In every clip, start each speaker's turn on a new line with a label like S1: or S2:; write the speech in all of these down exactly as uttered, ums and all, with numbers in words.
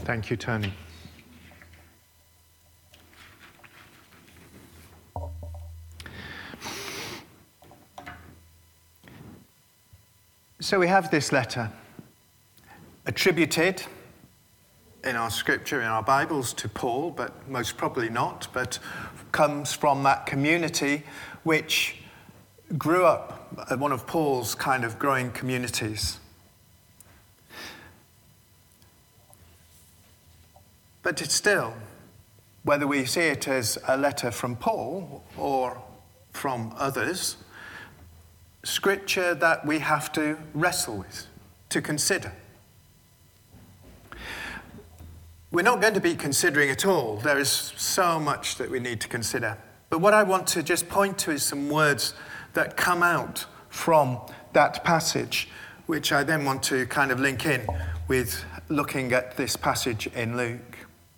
S1: Thank you, Tony. So we have this letter attributed in our scripture, in our Bibles, to Paul, but most probably not, but comes from that community which grew up at one of Paul's kind of growing communities. But it's still, whether we see it as a letter from Paul or from others, scripture that we have to wrestle with, to consider. We're not going to be considering it all. There is so much that we need to consider. But what I want to just point to is some words that come out from that passage, which I then want to kind of link in with looking at this passage in Luke.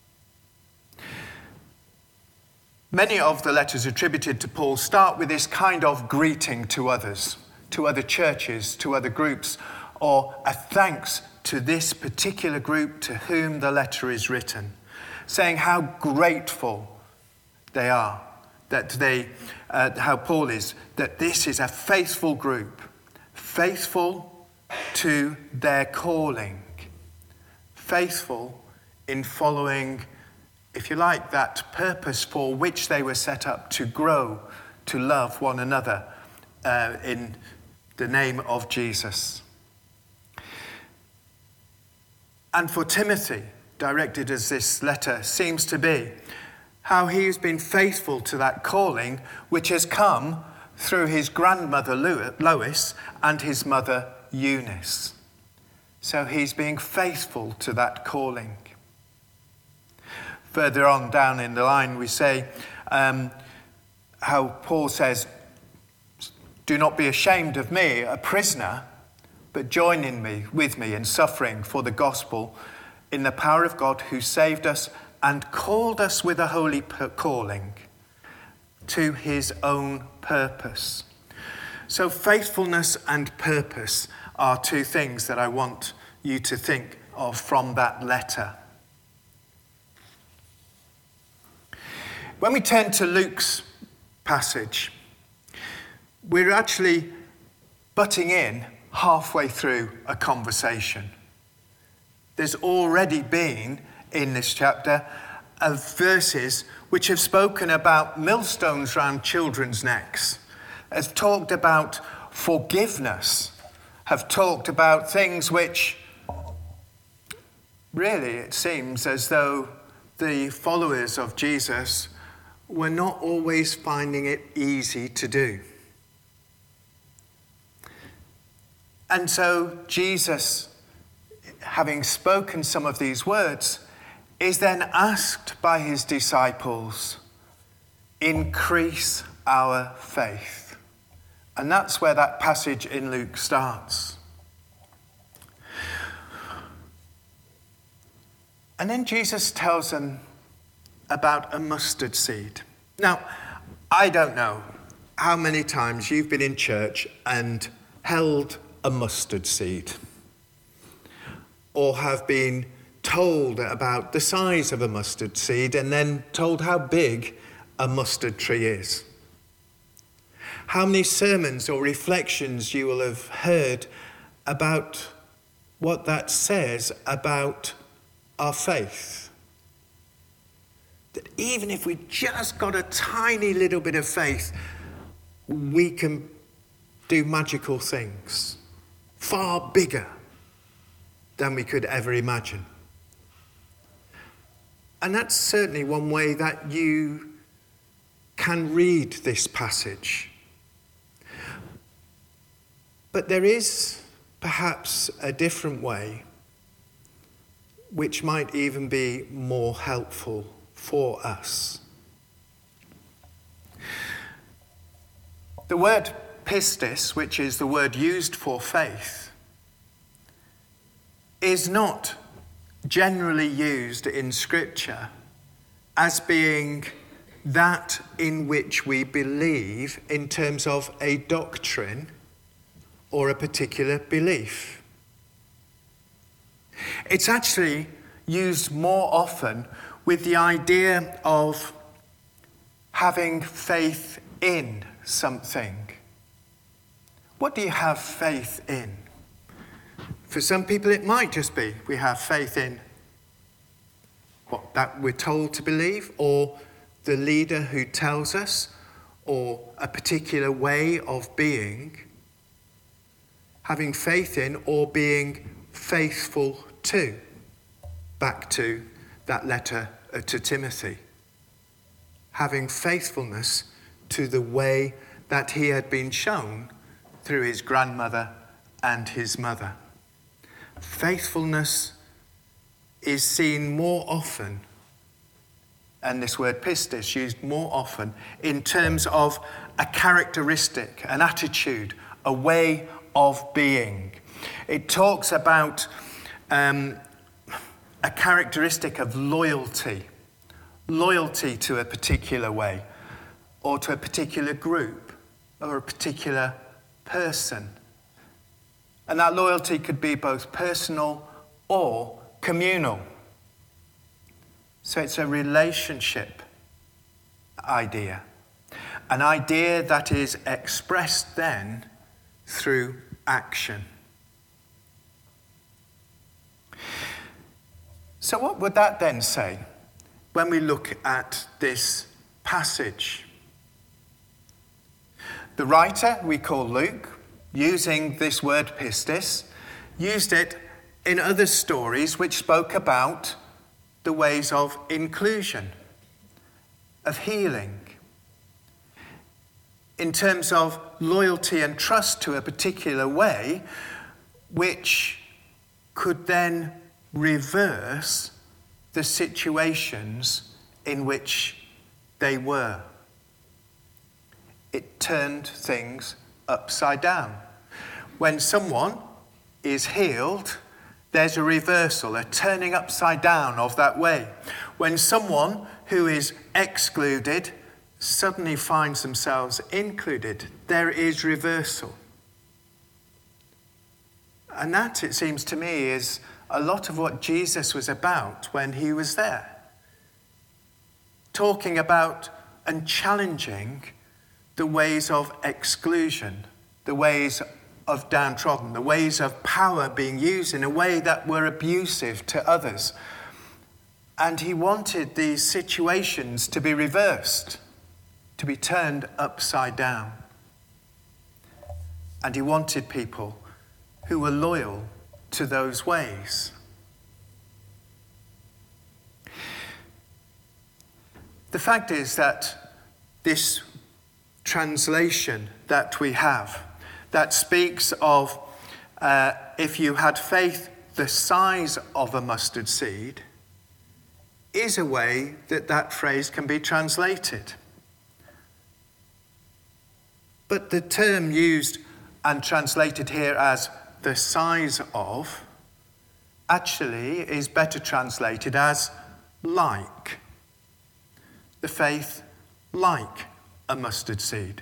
S1: Many of the letters attributed to Paul start with this kind of greeting to others, to other churches, to other groups, or a thanks to this particular group to whom the letter is written, saying how grateful they are, that they, uh, how Paul is, that this is a faithful group, faithful to their calling, faithful in following, if you like, that purpose for which they were set up, to grow, to love one another uh, in the name of Jesus. And for Timothy, directed as this letter seems to be, how he's been faithful to that calling which has come through his grandmother Lois and his mother Eunice. So he's being faithful to that calling. Further on down in the line we say um, how Paul says, "Do not be ashamed of me, a prisoner, but join in me, with me in suffering for the gospel in the power of God who saved us and called us with a holy calling to his own purpose." So faithfulness and purpose are two things that I want you to think of from that letter. When we turn to Luke's passage, we're actually butting in halfway through a conversation. There's already been, in this chapter, of verses which have spoken about millstones round children's necks, have talked about forgiveness, have talked about things which really it seems as though the followers of Jesus were not always finding it easy to do. And so Jesus, having spoken some of these words, is then asked by his disciples, increase our faith. And that's where that passage in Luke starts. And then Jesus tells them about a mustard seed. Now, I don't know how many times you've been in church and held a mustard seed, or have been told about the size of a mustard seed and then told how big a mustard tree is. How many sermons or reflections you will have heard about what that says about our faith. That even if we just got a tiny little bit of faith, we can do magical things. Far bigger than we could ever imagine. And that's certainly one way that you can read this passage. But there is perhaps a different way which might even be more helpful for us. The word pistis, which is the word used for faith, is not generally used in Scripture as being that in which we believe in terms of a doctrine or a particular belief. It's actually used more often with the idea of having faith in something. What do you have faith in? For some people it might just be we have faith in what that we're told to believe, or the leader who tells us, or a particular way of being. Having faith in or being faithful to. Back to that letter to Timothy. Having faithfulness to the way that he had been shown through his grandmother and his mother. Faithfulness is seen more often, and this word pistis used more often, in terms of a characteristic, an attitude, a way of being. It talks about um, a characteristic of loyalty, loyalty to a particular way, or to a particular group, or a particular person. And that loyalty could be both personal or communal. So it's a relationship idea. An idea that is expressed then through action. So what would that then say when we look at this passage? The writer we call Luke, using this word pistis, used it in other stories which spoke about the ways of inclusion, of healing, in terms of loyalty and trust to a particular way, which could then reverse the situations in which they were. It turned things upside down. When someone is healed, there's a reversal, a turning upside down of that way. When someone who is excluded suddenly finds themselves included, there is reversal. And that, it seems to me, is a lot of what Jesus was about when he was there. Talking about and challenging the ways of exclusion, the ways of downtrodden, the ways of power being used in a way that were abusive to others. And he wanted these situations to be reversed, to be turned upside down. And he wanted people who were loyal to those ways. The fact is that this translation that we have, that speaks of uh, if you had faith the size of a mustard seed, is a way that that phrase can be translated. But the term used and translated here as the size of actually is better translated as like. The faith like a mustard seed.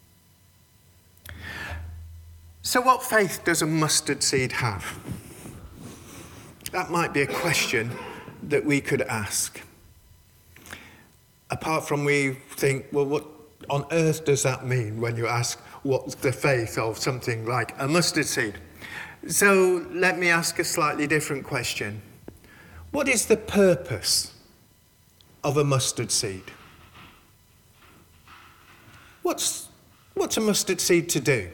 S1: So what faith does a mustard seed have? That might be a question that we could ask. Apart from we think, well, what on earth does that mean when you ask what's the faith of something like a mustard seed? So let me ask a slightly different question. What is the purpose of a mustard seed? What's, what's a mustard seed to do?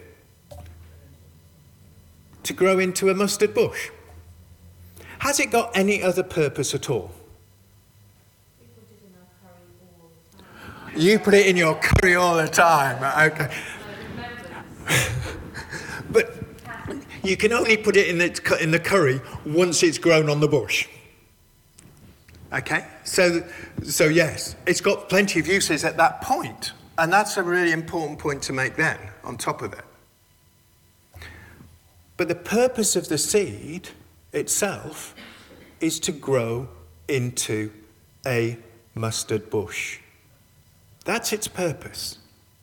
S1: To grow into a mustard bush? Has it got any other purpose at all? You put it in your curry all the time. Okay. But you can only put it in the, in the curry once it's grown on the bush. Okay? So, so yes, it's got plenty of uses at that point. And that's a really important point to make then, on top of it. But the purpose of the seed itself is to grow into a mustard bush. That's its purpose.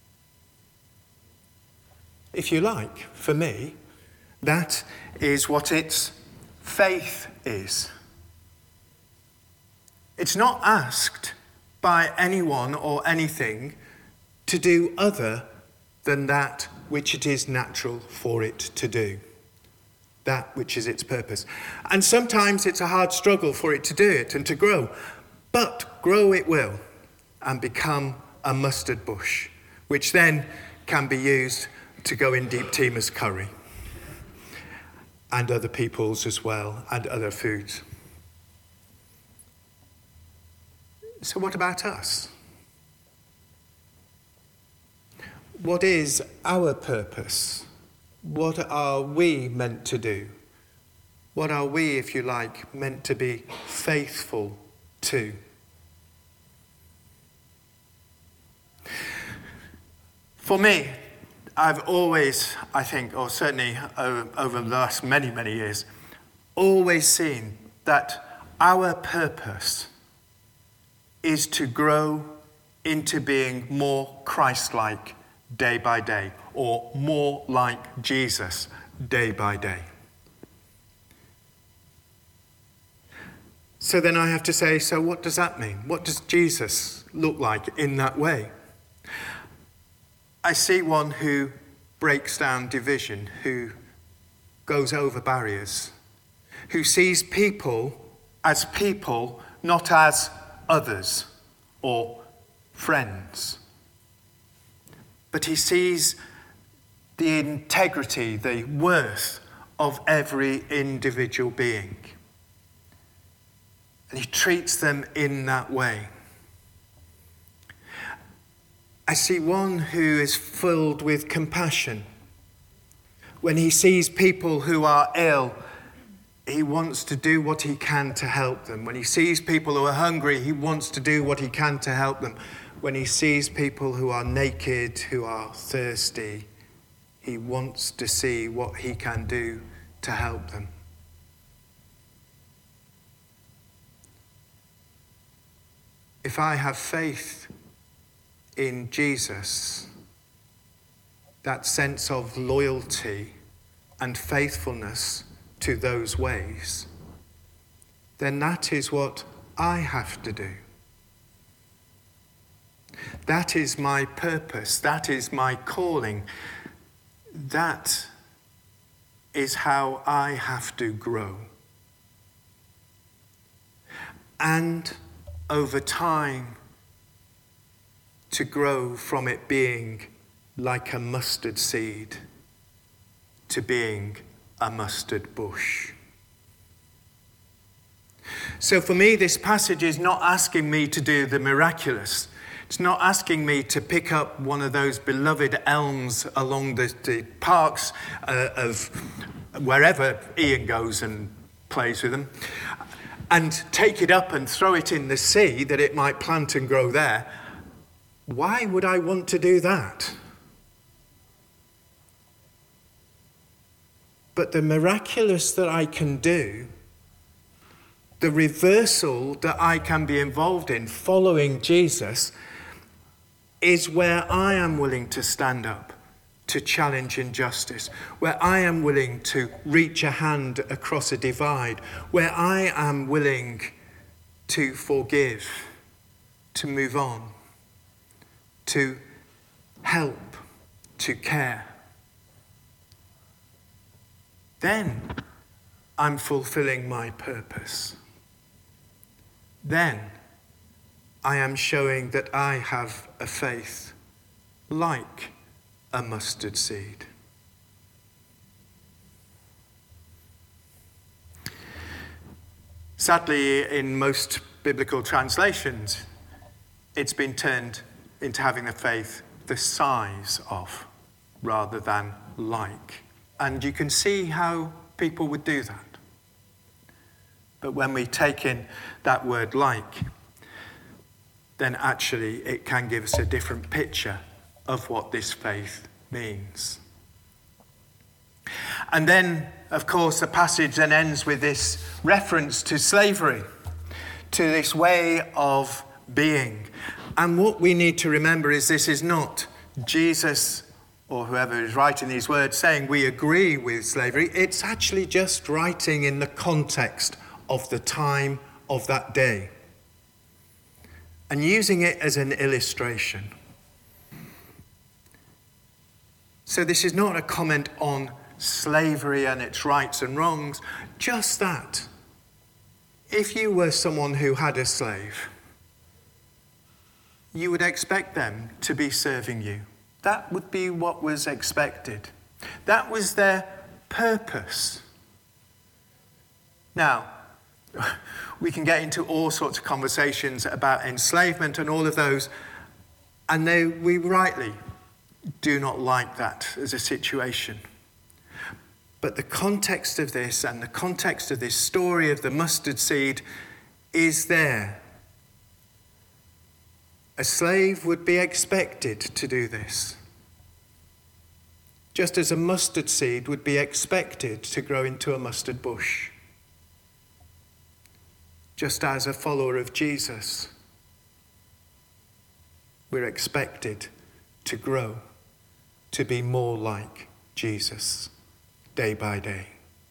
S1: If you like, for me, that is what its faith is. It's not asked by anyone or anything to do other than that which it is natural for it to do, that which is its purpose. And sometimes it's a hard struggle for it to do it and to grow, but grow it will and become a mustard bush, which then can be used to go in Deep Tima's curry and other people's as well, and other foods. So what about us? What is our purpose? What are we meant to do? What are we, if you like, meant to be faithful to? For me, I've always, I think, or certainly over, over the last many, many years, always seen that our purpose is to grow into being more Christ-like day by day, or more like Jesus day by day. So then I have to say, so what does that mean? What does Jesus look like in that way? I see one who breaks down division, who goes over barriers, who sees people as people, not as others or friends. But he sees the integrity, the worth of every individual being. And he treats them in that way. I see one who is filled with compassion. When he sees people who are ill, he wants to do what he can to help them. When he sees people who are hungry, he wants to do what he can to help them. When he sees people who are naked, who are thirsty, he wants to see what he can do to help them. If I have faith in Jesus, that sense of loyalty and faithfulness to those ways, then that is what I have to do. That is my purpose. That is my calling. That is how I have to grow. And over time, to grow from it being like a mustard seed to being a mustard bush. So for me, this passage is not asking me to do the miraculous. It's not asking me to pick up one of those beloved elms along the, the parks uh, of wherever Ian goes and plays with them, and take it up and throw it in the sea that it might plant and grow there. Why would I want to do that? But the miraculous that I can do, the reversal that I can be involved in following Jesus, is where I am willing to stand up to challenge injustice, where I am willing to reach a hand across a divide, where I am willing to forgive, to move on, to help, to care. Then I'm fulfilling my purpose. Then I am showing that I have a faith like a mustard seed. Sadly, in most biblical translations, it's been turned into having a faith the size of, rather than like. And you can see how people would do that. But when we take in that word like, then actually it can give us a different picture of what this faith means. And then, of course, the passage then ends with this reference to slavery, to this way of being. And what we need to remember is this is not Jesus or whoever is writing these words saying we agree with slavery. It's actually just writing in the context of the time of that day. and using it as an illustration. So this is not a comment on slavery and its rights and wrongs, just that if you were someone who had a slave, you would expect them to be serving you. That would be what was expected. That was their purpose. Now, we can get into all sorts of conversations about enslavement and all of those, and they, we rightly do not like that as a situation. But the context of this and the context of this story of the mustard seed is there. A slave would be expected to do this, just as a mustard seed would be expected to grow into a mustard bush. Just as a follower of Jesus, we're expected to grow, to be more like Jesus day by day.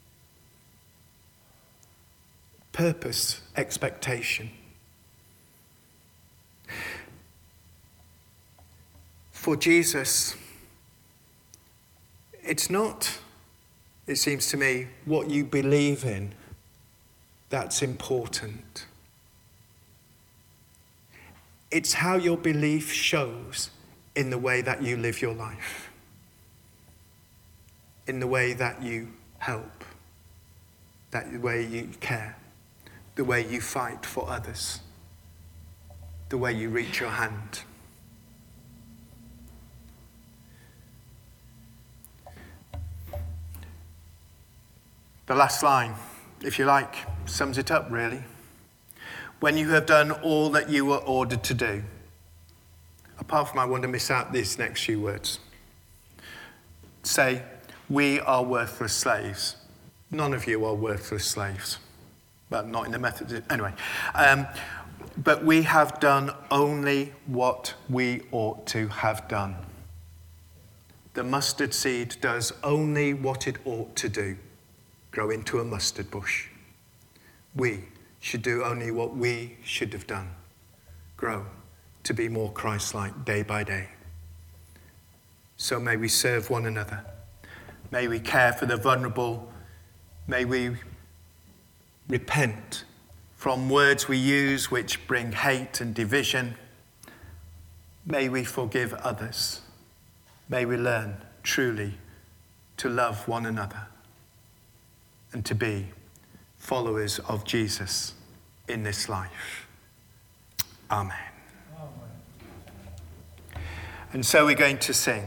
S1: Purpose, expectation. For Jesus, it's not, it seems to me, what you believe in that's important. It's how your belief shows in the way that you live your life, in the way that you help, that the way you care, the way you fight for others, the way you reach your hand. The last line, if you like, sums it up really. When you have done all that you were ordered to do. Apart from I want to miss out these next few words. Say, we are worthless slaves. None of you are worthless slaves. Well, not in the method. Anyway. Um, but we have done only what we ought to have done. The mustard seed does only what it ought to do. Grow into a mustard bush. We should do only what we should have done. Grow to be more Christ-like day by day. So may we serve one another. May we care for the vulnerable. May we repent from words we use which bring hate and division. May we forgive others. May we learn truly to love one another and to be followers of Jesus in this life. Amen. Amen. And so we're going to sing.